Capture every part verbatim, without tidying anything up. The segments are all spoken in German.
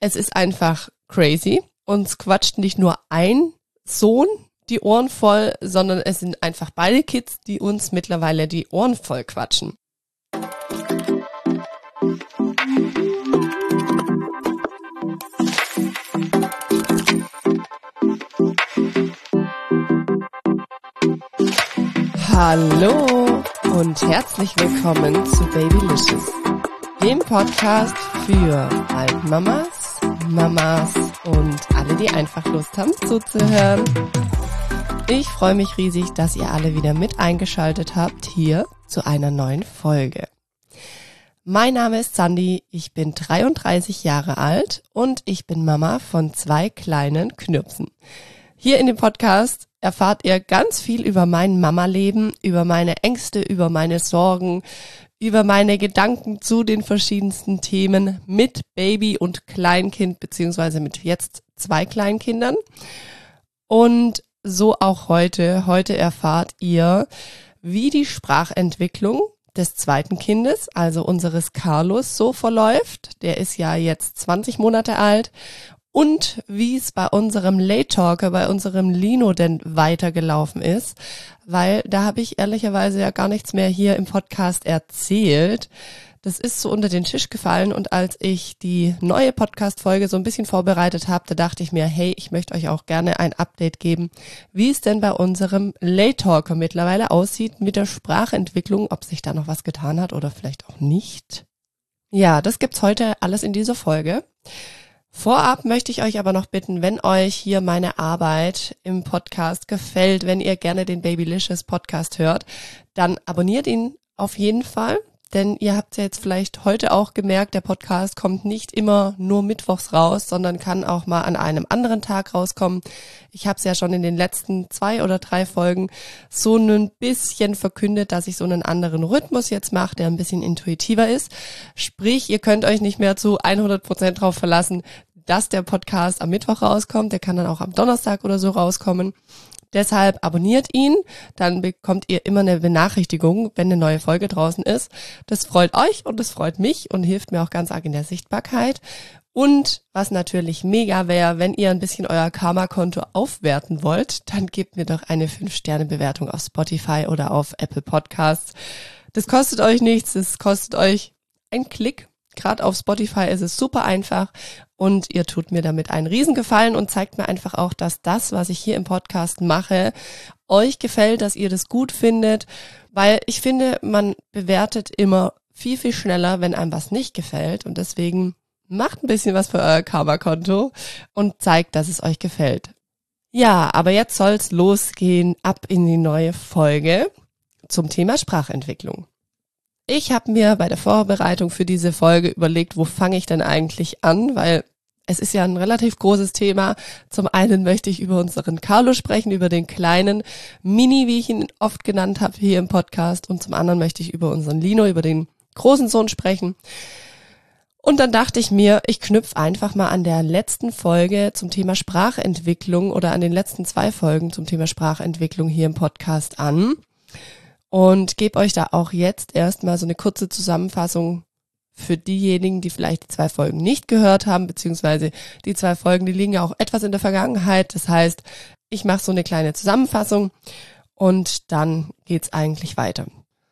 es ist einfach crazy. Uns quatscht nicht nur ein Sohn die Ohren voll, sondern es sind einfach beide Kids, die uns mittlerweile die Ohren voll quatschen. Hallo und herzlich willkommen zu Babylicious, dem Podcast für Altmamas, Mamas und alle, die einfach Lust haben zuzuhören. Ich freue mich riesig, dass ihr alle wieder mit eingeschaltet habt hier zu einer neuen Folge. Mein Name ist Sandy, ich bin dreiunddreißig Jahre alt und ich bin Mama von zwei kleinen Knirpsen. Hier in dem Podcast erfahrt ihr ganz viel über mein Mama-Leben, über meine Ängste, über meine Sorgen, über meine Gedanken zu den verschiedensten Themen mit Baby und Kleinkind, beziehungsweise mit jetzt zwei Kleinkindern. Und so auch heute. Heute erfahrt ihr, wie die Sprachentwicklung des zweiten Kindes, also unseres Carlos, so verläuft. Der ist ja jetzt zwanzig Monate alt. Und wie es bei unserem Late Talker, bei unserem Lino denn weitergelaufen ist, weil da habe ich ehrlicherweise ja gar nichts mehr hier im Podcast erzählt. Das ist so unter den Tisch gefallen und als ich die neue Podcast-Folge so ein bisschen vorbereitet habe, da dachte ich mir, hey, ich möchte euch auch gerne ein Update geben, wie es denn bei unserem Late Talker mittlerweile aussieht mit der Sprachentwicklung, ob sich da noch was getan hat oder vielleicht auch nicht. Ja, das gibt's heute alles in dieser Folge. Vorab möchte ich euch aber noch bitten, wenn euch hier meine Arbeit im Podcast gefällt, wenn ihr gerne den Babylicious Podcast hört, dann abonniert ihn auf jeden Fall, denn ihr habt ja jetzt vielleicht heute auch gemerkt, der Podcast kommt nicht immer nur mittwochs raus, sondern kann auch mal an einem anderen Tag rauskommen. Ich habe es ja schon in den letzten zwei oder drei Folgen so ein bisschen verkündet, dass ich so einen anderen Rhythmus jetzt mache, der ein bisschen intuitiver ist. Sprich, ihr könnt euch nicht mehr zu hundert Prozent drauf verlassen, dass der Podcast am Mittwoch rauskommt. Der kann dann auch am Donnerstag oder so rauskommen. Deshalb abonniert ihn, dann bekommt ihr immer eine Benachrichtigung, wenn eine neue Folge draußen ist. Das freut euch und das freut mich und hilft mir auch ganz arg in der Sichtbarkeit. Und was natürlich mega wäre, wenn ihr ein bisschen euer Karma-Konto aufwerten wollt, dann gebt mir doch eine fünf Sterne Bewertung auf Spotify oder auf Apple Podcasts. Das kostet euch nichts, das kostet euch einen Klick. Gerade auf Spotify ist es super einfach und ihr tut mir damit einen Riesengefallen und zeigt mir einfach auch, dass das, was ich hier im Podcast mache, euch gefällt, dass ihr das gut findet, weil ich finde, man bewertet immer viel, viel schneller, wenn einem was nicht gefällt und deswegen macht ein bisschen was für euer Karma-Konto und zeigt, dass es euch gefällt. Ja, aber jetzt soll's losgehen, ab in die neue Folge zum Thema Sprachentwicklung. Ich habe mir bei der Vorbereitung für diese Folge überlegt, wo fange ich denn eigentlich an, weil es ist ja ein relativ großes Thema. Zum einen möchte ich über unseren Carlo sprechen, über den kleinen Mini, wie ich ihn oft genannt habe hier im Podcast, und zum anderen möchte ich über unseren Lino, über den großen Sohn sprechen. Und dann dachte ich mir, ich knüpfe einfach mal an der letzten Folge zum Thema Sprachentwicklung oder an den letzten zwei Folgen zum Thema Sprachentwicklung hier im Podcast an. Und gebe euch da auch jetzt erstmal so eine kurze Zusammenfassung für diejenigen, die vielleicht die zwei Folgen nicht gehört haben, beziehungsweise die zwei Folgen, die liegen ja auch etwas in der Vergangenheit. Das heißt, ich mache so eine kleine Zusammenfassung und dann geht's eigentlich weiter.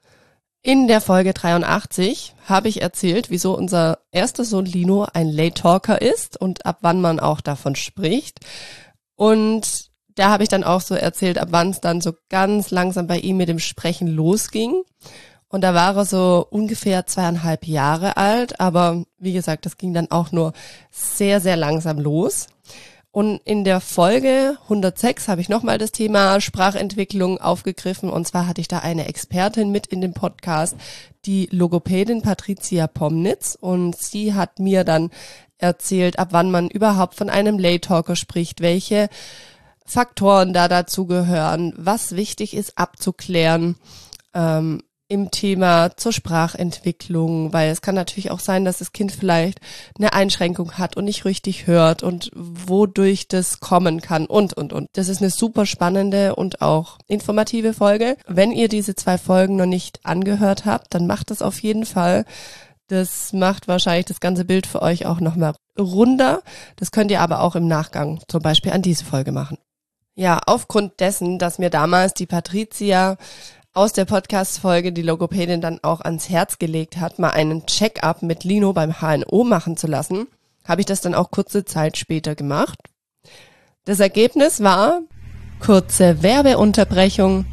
In der Folge dreiundachtzig habe ich erzählt, wieso unser erster Sohn Lino ein Late Talker ist und ab wann man auch davon spricht. Und da habe ich dann auch so erzählt, ab wann es dann so ganz langsam bei ihm mit dem Sprechen losging. Und da war er so ungefähr zweieinhalb Jahre alt, aber wie gesagt, das ging dann auch nur sehr, sehr langsam los. Und in der Folge hundertsechs habe ich nochmal das Thema Sprachentwicklung aufgegriffen. Und zwar hatte ich da eine Expertin mit in dem Podcast, die Logopädin Patricia Pomnitz. Und sie hat mir dann erzählt, ab wann man überhaupt von einem Late Talker spricht, welche Faktoren da dazu gehören, was wichtig ist abzuklären ähm, im Thema zur Sprachentwicklung, weil es kann natürlich auch sein, dass das Kind vielleicht eine Einschränkung hat und nicht richtig hört und wodurch das kommen kann und, und, und. Das ist eine super spannende und auch informative Folge. Wenn ihr diese zwei Folgen noch nicht angehört habt, dann macht das auf jeden Fall. Das macht wahrscheinlich das ganze Bild für euch auch nochmal runder. Das könnt ihr aber auch im Nachgang zum Beispiel an diese Folge machen. Ja, aufgrund dessen, dass mir damals die Patricia aus der Podcast-Folge die Logopädin dann auch ans Herz gelegt hat, mal einen Check-up mit Lino beim H N O machen zu lassen, habe ich das dann auch kurze Zeit später gemacht. Das Ergebnis war kurze Werbeunterbrechung.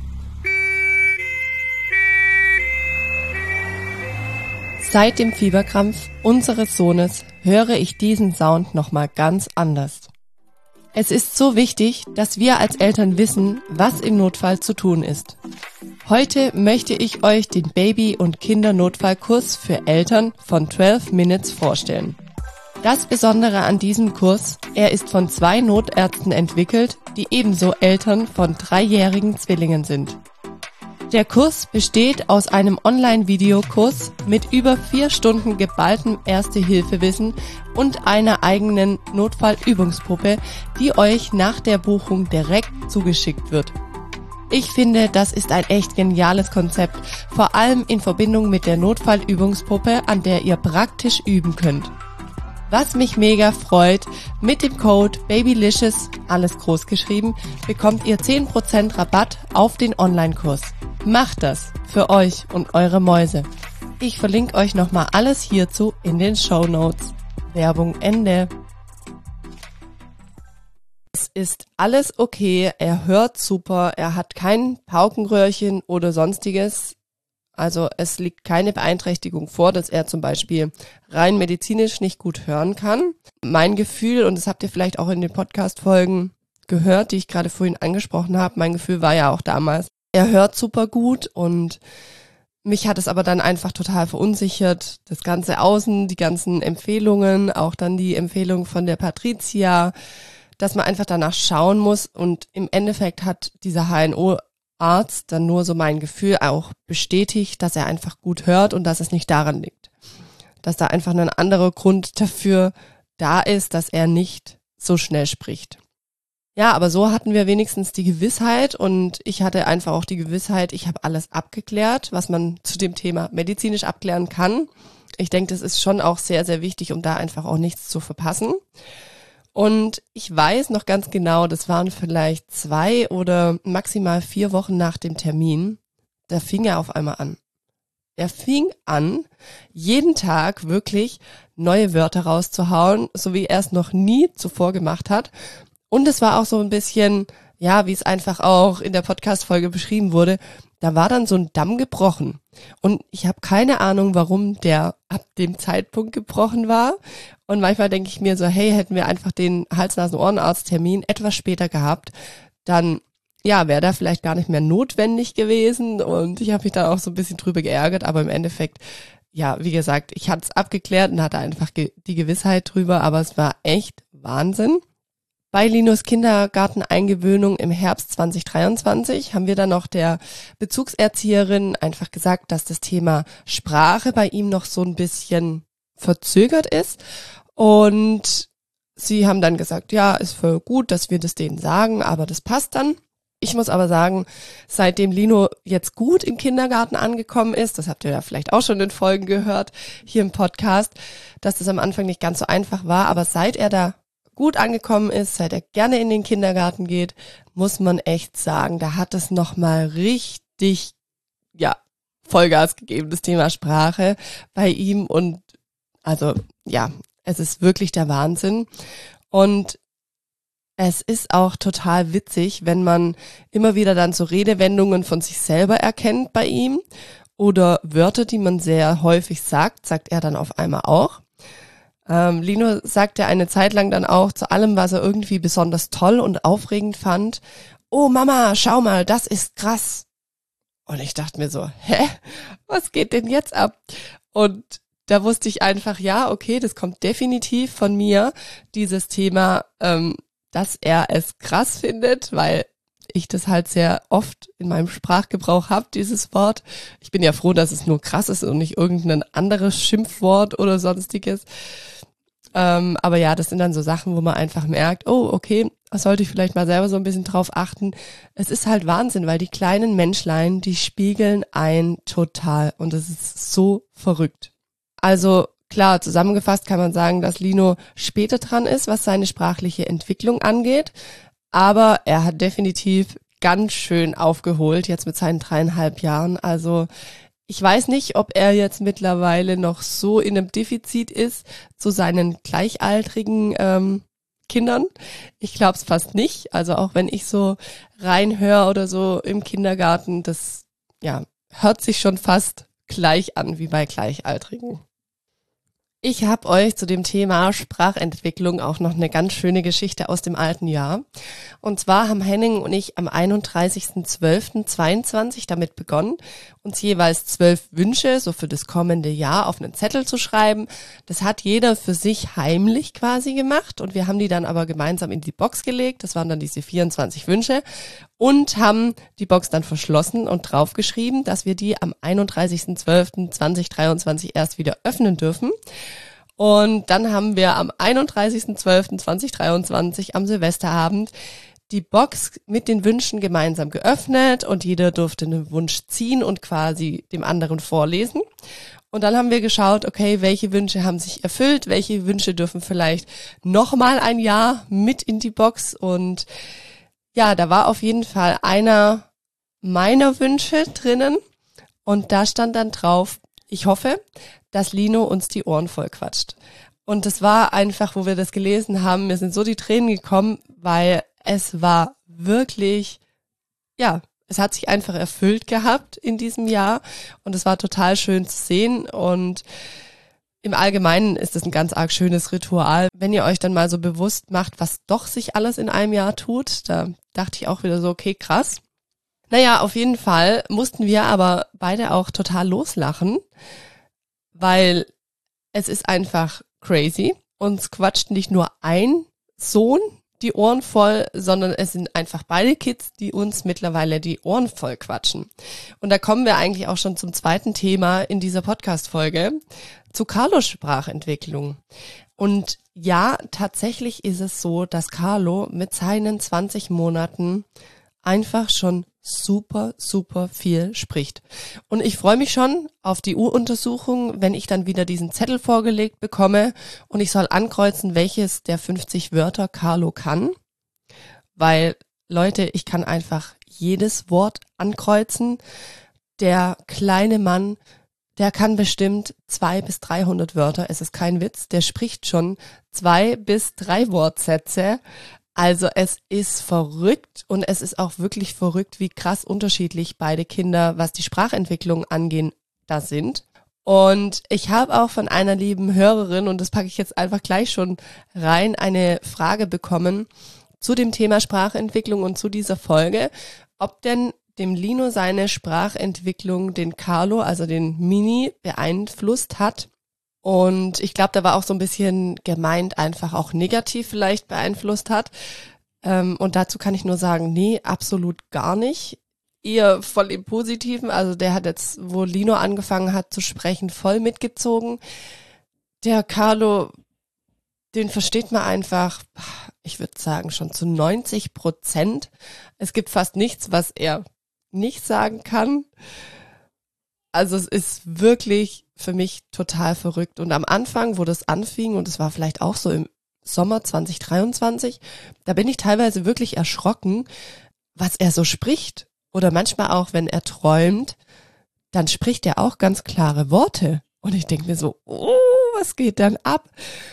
Seit dem Fieberkrampf unseres Sohnes höre ich diesen Sound nochmal ganz anders. Es ist so wichtig, dass wir als Eltern wissen, was im Notfall zu tun ist. Heute möchte ich euch den Baby- und Kindernotfallkurs für Eltern von zwölf Minutes vorstellen. Das Besondere an diesem Kurs, er ist von zwei Notärzten entwickelt, die ebenso Eltern von dreijährigen Zwillingen sind. Der Kurs besteht aus einem Online-Videokurs mit über vier Stunden geballtem Erste-Hilfe-Wissen und einer eigenen Notfallübungspuppe, die euch nach der Buchung direkt zugeschickt wird. Ich finde, das ist ein echt geniales Konzept, vor allem in Verbindung mit der Notfallübungspuppe, an der ihr praktisch üben könnt. Was mich mega freut, mit dem Code BABYLICIOUS, alles groß geschrieben, bekommt ihr zehn Prozent Rabatt auf den Online-Kurs. Macht das für euch und eure Mäuse. Ich verlinke euch nochmal alles hierzu in den Shownotes. Werbung Ende. Es ist alles okay, er hört super, er hat kein Paukenröhrchen oder sonstiges. Also es liegt keine Beeinträchtigung vor, dass er zum Beispiel rein medizinisch nicht gut hören kann. Mein Gefühl, und das habt ihr vielleicht auch in den Podcast-Folgen gehört, die ich gerade vorhin angesprochen habe, mein Gefühl war ja auch damals, er hört super gut und mich hat es aber dann einfach total verunsichert. Das ganze Außen, die ganzen Empfehlungen, auch dann die Empfehlung von der Patricia, dass man einfach danach schauen muss und im Endeffekt hat dieser H N O Arzt dann nur so mein Gefühl auch bestätigt, dass er einfach gut hört und dass es nicht daran liegt. Dass da einfach ein anderer Grund dafür da ist, dass er nicht so schnell spricht. Ja, aber so hatten wir wenigstens die Gewissheit und ich hatte einfach auch die Gewissheit, ich habe alles abgeklärt, was man zu dem Thema medizinisch abklären kann. Ich denke, das ist schon auch sehr, sehr wichtig, um da einfach auch nichts zu verpassen. Und ich weiß noch ganz genau, das waren vielleicht zwei oder maximal vier Wochen nach dem Termin, da fing er auf einmal an. Er fing an, jeden Tag wirklich neue Wörter rauszuhauen, so wie er es noch nie zuvor gemacht hat. Und es war auch so ein bisschen, ja, wie es einfach auch in der Podcast-Folge beschrieben wurde, da war dann so ein Damm gebrochen. Und ich habe keine Ahnung, warum der ab dem Zeitpunkt gebrochen war. Und manchmal denke ich mir so, hey, hätten wir einfach den Hals-Nasen-Ohrenarzt-Termin etwas später gehabt, dann ja, wäre da vielleicht gar nicht mehr notwendig gewesen. Und ich habe mich dann auch so ein bisschen drüber geärgert. Aber im Endeffekt, ja, wie gesagt, ich hatte es abgeklärt und hatte einfach ge- die Gewissheit drüber. Aber es war echt Wahnsinn. Bei Linos Kindergarteneingewöhnung im Herbst zwanzig dreiundzwanzig haben wir dann noch der Bezugserzieherin einfach gesagt, dass das Thema Sprache bei ihm noch so ein bisschen verzögert ist. Und sie haben dann gesagt, ja, ist voll gut, dass wir das denen sagen, aber das passt dann. Ich muss aber sagen, seitdem Lino jetzt gut im Kindergarten angekommen ist, das habt ihr ja vielleicht auch schon in Folgen gehört, hier im Podcast, dass das am Anfang nicht ganz so einfach war, aber seit er da gut angekommen ist, seit er gerne in den Kindergarten geht, muss man echt sagen, da hat es nochmal richtig, ja, Vollgas gegeben, das Thema Sprache bei ihm und also, ja, es ist wirklich der Wahnsinn und es ist auch total witzig, wenn man immer wieder dann so Redewendungen von sich selber erkennt bei ihm oder Wörter, die man sehr häufig sagt, sagt er dann auf einmal auch. Ähm, Lino sagte eine Zeit lang dann auch zu allem, was er irgendwie besonders toll und aufregend fand, oh Mama, schau mal, das ist krass. Und ich dachte mir so, hä, was geht denn jetzt ab? Und da wusste ich einfach, ja, okay, das kommt definitiv von mir, dieses Thema, ähm, dass er es krass findet, weil ich das halt sehr oft in meinem Sprachgebrauch habe, dieses Wort. Ich bin ja froh, dass es nur krass ist und nicht irgendein anderes Schimpfwort oder sonstiges. Ähm, aber ja, das sind dann so Sachen, wo man einfach merkt, oh, okay, da sollte ich vielleicht mal selber so ein bisschen drauf achten. Es ist halt Wahnsinn, weil die kleinen Menschlein, die spiegeln ein total und es ist so verrückt. Also Klar, zusammengefasst kann man sagen, dass Lino später dran ist, was seine sprachliche Entwicklung angeht. Aber er hat definitiv ganz schön aufgeholt, jetzt mit seinen dreieinhalb Jahren. Also ich weiß nicht, ob er jetzt mittlerweile noch so in einem Defizit ist zu seinen gleichaltrigen ähm, Kindern. Ich glaube es fast nicht. Also auch wenn ich so reinhöre oder so im Kindergarten, das ja hört sich schon fast gleich an wie bei Gleichaltrigen. Ich habe euch zu dem Thema Sprachentwicklung auch noch eine ganz schöne Geschichte aus dem alten Jahr. Und zwar haben Henning und ich am einunddreißigsten zwölften zweiundzwanzig damit begonnen, uns jeweils zwölf Wünsche so für das kommende Jahr auf einen Zettel zu schreiben. Das hat jeder für sich heimlich quasi gemacht und wir haben die dann aber gemeinsam in die Box gelegt. Das waren dann diese vierundzwanzig Wünsche und haben die Box dann verschlossen und draufgeschrieben, dass wir die am einunddreißigsten zwölften zweitausenddreiundzwanzig erst wieder öffnen dürfen. Und dann haben wir am einunddreißigsten zwölften zweitausenddreiundzwanzig am Silvesterabend die Box mit den Wünschen gemeinsam geöffnet und jeder durfte einen Wunsch ziehen und quasi dem anderen vorlesen. Und dann haben wir geschaut, okay, welche Wünsche haben sich erfüllt, welche Wünsche dürfen vielleicht nochmal ein Jahr mit in die Box. Und ja, da war auf jeden Fall einer meiner Wünsche drinnen und da stand dann drauf, ich hoffe, dass Lino uns die Ohren voll quatscht. Und das war einfach, wo wir das gelesen haben, mir sind so die Tränen gekommen, weil es war wirklich, ja, es hat sich einfach erfüllt gehabt in diesem Jahr und es war total schön zu sehen und im Allgemeinen ist es ein ganz arg schönes Ritual, wenn ihr euch dann mal so bewusst macht, was doch sich alles in einem Jahr tut. Da dachte ich auch wieder so, okay, krass. Naja, auf jeden Fall mussten wir aber beide auch total loslachen, weil es ist einfach crazy. Uns quatscht nicht nur ein Sohn die Ohren voll, sondern es sind einfach beide Kids, die uns mittlerweile die Ohren voll quatschen. Und da kommen wir eigentlich auch schon zum zweiten Thema in dieser Podcast-Folge, zu Carlos Sprachentwicklung. Und ja, tatsächlich ist es so, dass Carlo mit seinen zwanzig Monaten einfach schon super, super viel spricht. Und ich freue mich schon auf die U-Untersuchung, wenn ich dann wieder diesen Zettel vorgelegt bekomme und ich soll ankreuzen, welches der fünfzig Wörter Carlo kann. Weil, Leute, ich kann einfach jedes Wort ankreuzen. Der kleine Mann, der kann bestimmt zwei bis dreihundert Wörter, es ist kein Witz, der spricht schon zwei bis drei Wortsätze. Also es ist verrückt und es ist auch wirklich verrückt, wie krass unterschiedlich beide Kinder, was die Sprachentwicklung angehen, da sind. Und ich habe auch von einer lieben Hörerin, und das packe ich jetzt einfach gleich schon rein, eine Frage bekommen zu dem Thema Sprachentwicklung und zu dieser Folge, ob denn dem Lino seine Sprachentwicklung den Carlo, also den Mini, beeinflusst hat. Und ich glaube, da war auch so ein bisschen gemeint, einfach auch negativ vielleicht beeinflusst hat. Ähm, und dazu kann ich nur sagen, nee, absolut gar nicht. Eher voll im Positiven. Also der hat jetzt, wo Lino angefangen hat zu sprechen, voll mitgezogen. Der Carlo, den versteht man einfach, ich würde sagen, schon zu neunzig Prozent. Es gibt fast nichts, was er nicht sagen kann. Also es ist wirklich für mich total verrückt. Und am Anfang, wo das anfing, und es war vielleicht auch so im Sommer zwanzig dreiundzwanzig, da bin ich teilweise wirklich erschrocken, was er so spricht. Oder manchmal auch, wenn er träumt, dann spricht er auch ganz klare Worte. Und ich denke mir so, oh, was geht dann ab?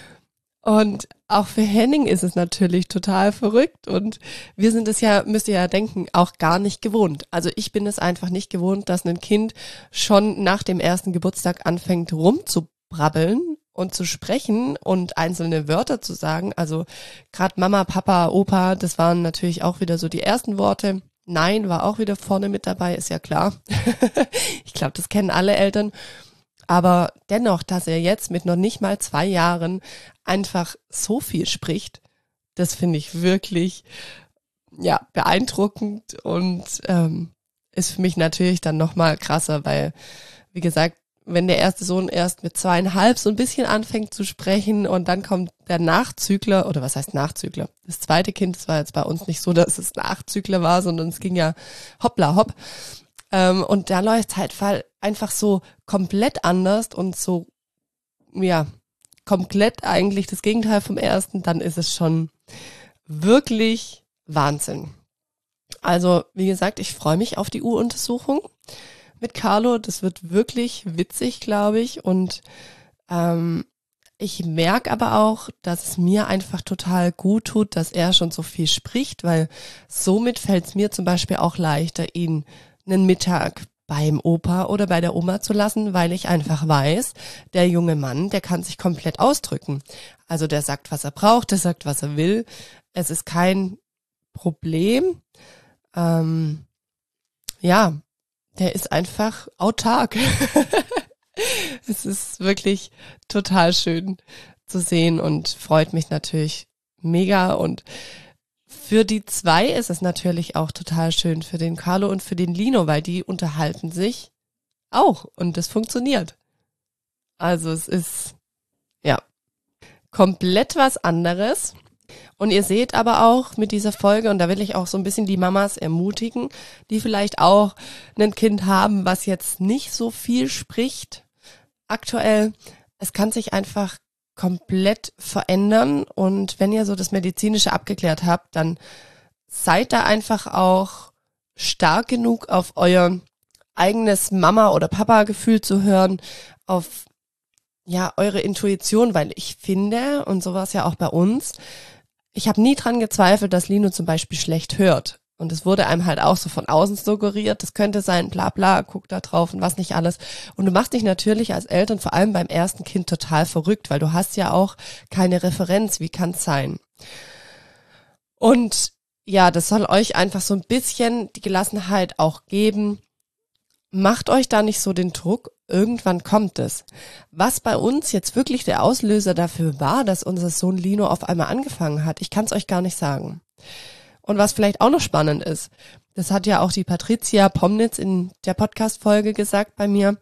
Und auch für Henning ist es natürlich total verrückt und wir sind es ja, müsst ihr ja denken, auch gar nicht gewohnt. Also ich bin es einfach nicht gewohnt, dass ein Kind schon nach dem ersten Geburtstag anfängt rumzubrabbeln und zu sprechen und einzelne Wörter zu sagen. Also gerade Mama, Papa, Opa, das waren natürlich auch wieder so die ersten Worte. Nein war auch wieder vorne mit dabei, ist ja klar. Ich glaube, das kennen alle Eltern. Aber dennoch, dass er jetzt mit noch nicht mal zwei Jahren einfach so viel spricht, das finde ich wirklich ja beeindruckend und ähm, ist für mich natürlich dann nochmal krasser, weil, wie gesagt, wenn der erste Sohn erst mit zweieinhalb so ein bisschen anfängt zu sprechen und dann kommt der Nachzügler, oder was heißt Nachzügler? Das zweite Kind, das war jetzt bei uns nicht so, dass es Nachzügler war, sondern es ging ja hoppla hopp. Ähm, und da läuft halt einfach so komplett anders und so, ja, komplett eigentlich das Gegenteil vom ersten, dann ist es schon wirklich Wahnsinn. Also, wie gesagt, ich freue mich auf die U-Untersuchung mit Carlo. Das wird wirklich witzig, glaube ich. Und ähm, ich merke aber auch, dass es mir einfach total gut tut, dass er schon so viel spricht, weil somit fällt es mir zum Beispiel auch leichter, ihn einen Mittag beim Opa oder bei der Oma zu lassen, weil ich einfach weiß, der junge Mann, der kann sich komplett ausdrücken. Also der sagt, was er braucht, der sagt, was er will. Es ist kein Problem. Ähm, ja, der ist einfach autark. Es ist wirklich total schön zu sehen und freut mich natürlich mega. Und für die zwei ist es natürlich auch total schön, für den Carlo und für den Lino, weil die unterhalten sich auch und das funktioniert. Also es ist, ja, komplett was anderes. Und ihr seht aber auch mit dieser Folge, und da will ich auch so ein bisschen die Mamas ermutigen, die vielleicht auch ein Kind haben, was jetzt nicht so viel spricht aktuell. Es kann sich einfach komplett verändern, und wenn ihr so das Medizinische abgeklärt habt, dann seid da einfach auch stark genug, auf euer eigenes Mama- oder Papa-Gefühl zu hören, auf ja eure Intuition, weil ich finde, und so war es ja auch bei uns, ich habe nie dran gezweifelt, dass Lino zum Beispiel schlecht hört. Und es wurde einem halt auch so von außen suggeriert, das könnte sein, bla bla, guck da drauf und was nicht alles. Und du machst dich natürlich als Eltern, vor allem beim ersten Kind, total verrückt, weil du hast ja auch keine Referenz, wie kann es sein? Und ja, das soll euch einfach so ein bisschen die Gelassenheit auch geben. Macht euch da nicht so den Druck, irgendwann kommt es. Was bei uns jetzt wirklich der Auslöser dafür war, dass unser Sohn Lino auf einmal angefangen hat, ich kann es euch gar nicht sagen. Und was vielleicht auch noch spannend ist, das hat ja auch die Patricia Pomnitz in der Podcast-Folge gesagt bei mir,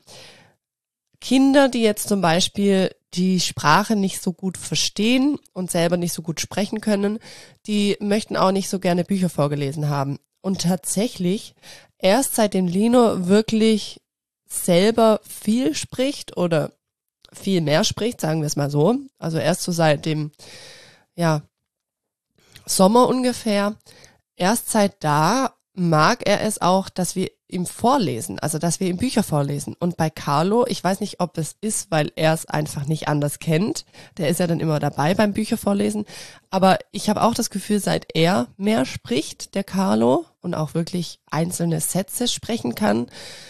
Kinder, die jetzt zum Beispiel die Sprache nicht so gut verstehen und selber nicht so gut sprechen können, die möchten auch nicht so gerne Bücher vorgelesen haben. Und tatsächlich, erst seitdem Lino wirklich selber viel spricht oder viel mehr spricht, sagen wir es mal so, also erst so seit dem ja, Sommer ungefähr, erst seit da mag er es auch, dass wir ihm vorlesen, also dass wir ihm Bücher vorlesen. Und bei Carlo, ich weiß nicht, ob es ist, weil er es einfach nicht anders kennt, der ist ja dann immer dabei beim Bücher vorlesen, aber ich habe auch das Gefühl, seit er mehr spricht, der Carlo, und auch wirklich einzelne Sätze sprechen kann,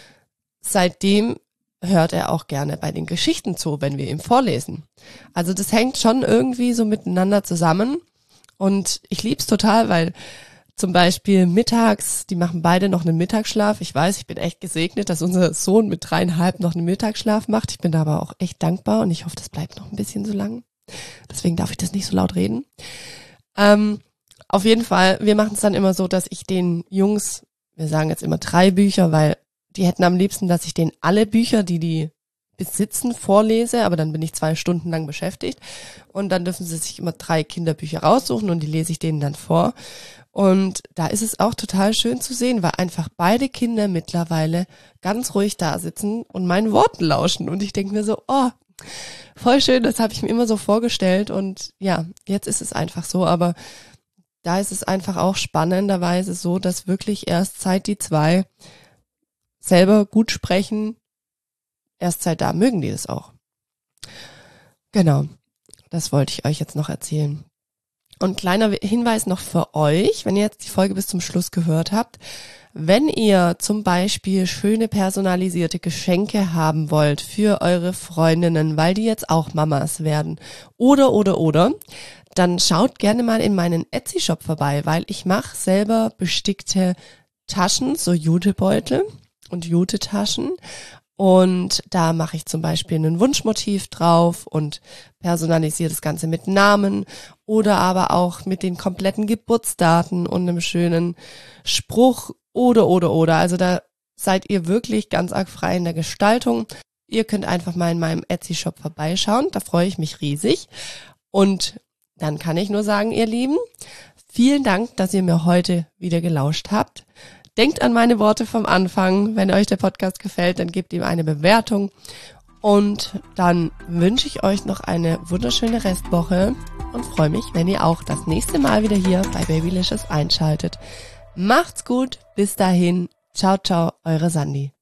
seitdem hört er auch gerne bei den Geschichten zu, wenn wir ihm vorlesen. Also das hängt schon irgendwie so miteinander zusammen, und ich lieb's total, weil zum Beispiel mittags, die machen beide noch einen Mittagsschlaf. Ich weiß, ich bin echt gesegnet, dass unser Sohn mit dreieinhalb noch einen Mittagsschlaf macht. Ich bin da aber auch echt dankbar und ich hoffe, das bleibt noch ein bisschen so lang. Deswegen darf ich das nicht so laut reden. Ähm, auf jeden Fall, wir machen es dann immer so, dass ich den Jungs, wir sagen jetzt immer drei Bücher, weil die hätten am liebsten, dass ich denen alle Bücher, die die besitzen, vorlese, aber dann bin ich zwei Stunden lang beschäftigt, und dann dürfen sie sich immer drei Kinderbücher raussuchen und die lese ich denen dann vor. Und da ist es auch total schön zu sehen, weil einfach beide Kinder mittlerweile ganz ruhig da sitzen und meinen Worten lauschen, und ich denke mir so, oh, voll schön, das habe ich mir immer so vorgestellt, und ja, jetzt ist es einfach so, aber da ist es einfach auch spannenderweise so, dass wirklich erst seit die zwei selber gut sprechen, erst seit da mögen die das auch. Genau, das wollte ich euch jetzt noch erzählen. Und kleiner Hinweis noch für euch, wenn ihr jetzt die Folge bis zum Schluss gehört habt, wenn ihr zum Beispiel schöne personalisierte Geschenke haben wollt für eure Freundinnen, weil die jetzt auch Mamas werden, oder, oder, oder, dann schaut gerne mal in meinen Etsy-Shop vorbei, weil ich mache selber bestickte Taschen, so Jutebeutel und Jute-Taschen. Und da mache ich zum Beispiel ein Wunschmotiv drauf und personalisiere das Ganze mit Namen oder aber auch mit den kompletten Geburtsdaten und einem schönen Spruch oder, oder, oder. Also da seid ihr wirklich ganz arg frei in der Gestaltung. Ihr könnt einfach mal in meinem Etsy-Shop vorbeischauen, da freue ich mich riesig. Und dann kann ich nur sagen, ihr Lieben, vielen Dank, dass ihr mir heute wieder gelauscht habt. Denkt an meine Worte vom Anfang. Wenn euch der Podcast gefällt, dann gebt ihm eine Bewertung. Und dann wünsche ich euch noch eine wunderschöne Restwoche und freue mich, wenn ihr auch das nächste Mal wieder hier bei Babylicious einschaltet. Macht's gut, bis dahin. Ciao, ciao, eure Sandi.